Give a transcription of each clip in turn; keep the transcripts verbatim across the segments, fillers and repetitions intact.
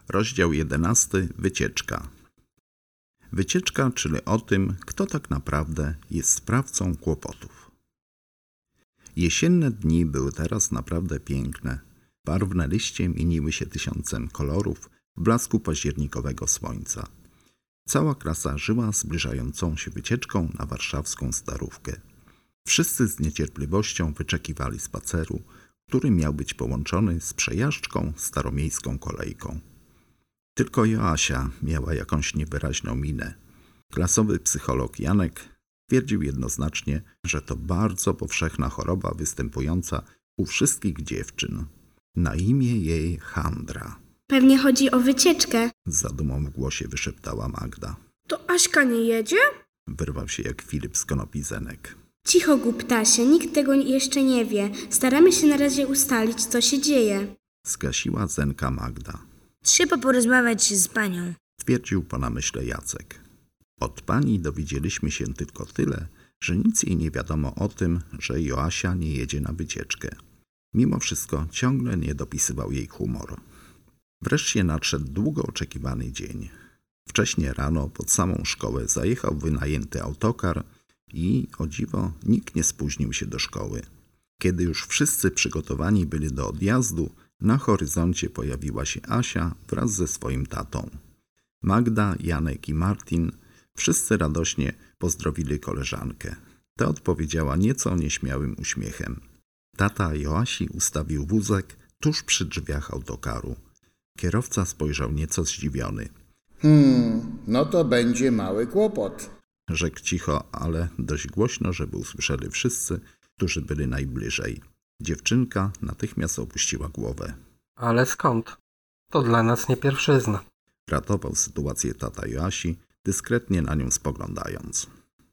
Rozdział jedenasty. Wycieczka. Wycieczka, czyli o tym, kto tak naprawdę jest sprawcą kłopotów. Jesienne dni były teraz naprawdę piękne. Barwne liście mieniły się tysiącem kolorów w blasku październikowego słońca. Cała klasa żyła zbliżającą się wycieczką na warszawską Starówkę. Wszyscy z niecierpliwością wyczekiwali spaceru, który miał być połączony z przejażdżką staromiejską kolejką. Tylko Joasia miała jakąś niewyraźną minę. Klasowy psycholog Janek twierdził jednoznacznie, że to bardzo powszechna choroba występująca u wszystkich dziewczyn. Na imię jej Handra. Pewnie chodzi o wycieczkę. Z zadumą w głosie wyszeptała Magda. To Aśka nie jedzie? Wyrwał się jak Filip z konopi Zenek. Cicho, głuptasie, nikt tego jeszcze nie wie. Staramy się na razie ustalić, co się dzieje. Zgasiła Zenka Magda. Trzeba porozmawiać z panią, Twierdził po namyśle Jacek. Od pani dowiedzieliśmy się tylko tyle, że nic jej nie wiadomo o tym, że Joasia nie jedzie na wycieczkę. Mimo wszystko ciągle nie dopisywał jej humor. Wreszcie nadszedł długo oczekiwany dzień. Wcześnie rano pod samą szkołę zajechał wynajęty autokar i, o dziwo, nikt nie spóźnił się do szkoły. Kiedy już wszyscy przygotowani byli do odjazdu, na horyzoncie pojawiła się Asia wraz ze swoim tatą. Magda, Janek i Martin wszyscy radośnie pozdrowili koleżankę. Ta odpowiedziała nieco nieśmiałym uśmiechem. Tata Joasi ustawił wózek tuż przy drzwiach autokaru. Kierowca spojrzał nieco zdziwiony. Hmm, no to będzie mały kłopot. Rzekł cicho, ale dość głośno, żeby usłyszeli wszyscy, którzy byli najbliżej. Dziewczynka natychmiast opuściła głowę. Ale skąd? To dla nas nie pierwszyzna. Ratował sytuację tata Joasi, dyskretnie na nią spoglądając.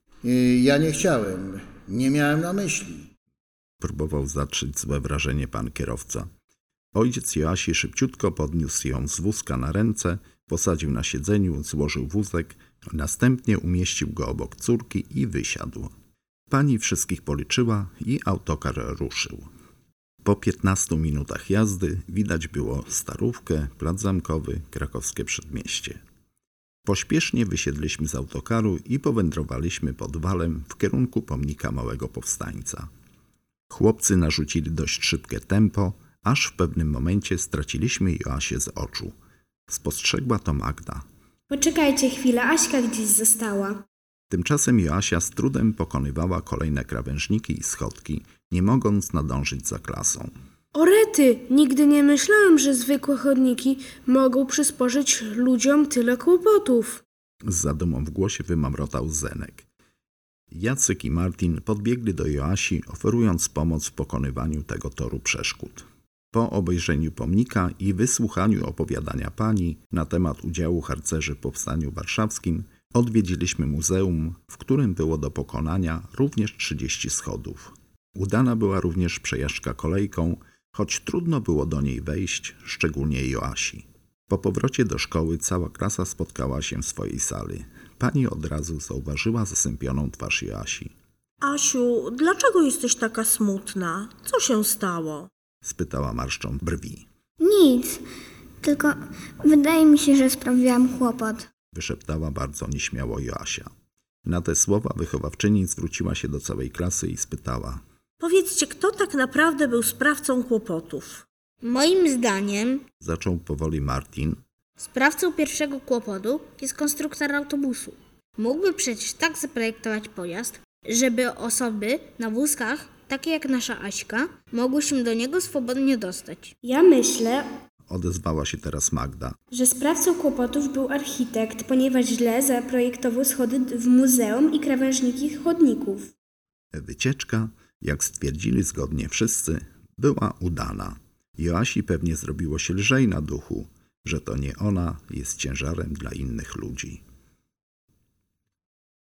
Yy, ja nie chciałem, nie miałem na myśli. Próbował zatrzeć złe wrażenie pan kierowca. Ojciec Joasi szybciutko podniósł ją z wózka na ręce, posadził na siedzeniu, złożył wózek, następnie umieścił go obok córki i wysiadł. Pani wszystkich policzyła i autokar ruszył. Po piętnastu minutach jazdy widać było Starówkę, Plac Zamkowy, krakowskie przedmieście. Pośpiesznie wysiedliśmy z autokaru i powędrowaliśmy pod walem w kierunku pomnika Małego Powstańca. Chłopcy narzucili dość szybkie tempo, aż w pewnym momencie straciliśmy Joasię z oczu. Spostrzegła to Magda. Poczekajcie chwilę, Aśka gdzieś została. Tymczasem Joasia z trudem pokonywała kolejne krawężniki i schodki, nie mogąc nadążyć za klasą. O rety, nigdy nie myślałem, że zwykłe chodniki mogą przysporzyć ludziom tyle kłopotów. Z zadumą w głosie wymamrotał Zenek. Jacek i Martin podbiegli do Joasi, oferując pomoc w pokonywaniu tego toru przeszkód. Po obejrzeniu pomnika i wysłuchaniu opowiadania pani na temat udziału harcerzy w powstaniu warszawskim, odwiedziliśmy muzeum, w którym było do pokonania również trzydzieści schodów. Udana była również przejażdżka kolejką, choć trudno było do niej wejść, szczególnie Joasi. Po powrocie do szkoły cała klasa spotkała się w swojej sali. Pani od razu zauważyła zasępioną twarz Joasi. Asiu, dlaczego jesteś taka smutna? Co się stało? Spytała marszcząc brwi. Nic, tylko wydaje mi się, że sprawiłam kłopot. Wyszeptała bardzo nieśmiało Joasia. Na te słowa wychowawczyni zwróciła się do całej klasy i spytała. Powiedzcie, kto tak naprawdę był sprawcą kłopotów? Moim zdaniem Zaczął powoli Martin. sprawcą pierwszego kłopotu jest konstruktor autobusu. Mógłby przecież tak zaprojektować pojazd, żeby osoby na wózkach, takie jak nasza Aśka, mogły się do niego swobodnie dostać. Ja myślę, Odezwała się teraz Magda. że sprawcą kłopotów był architekt, ponieważ źle zaprojektował schody w muzeum i krawężniki chodników. Wycieczka, jak stwierdzili zgodnie wszyscy, była udana. Joasi pewnie zrobiło się lżej na duchu, że to nie ona jest ciężarem dla innych ludzi.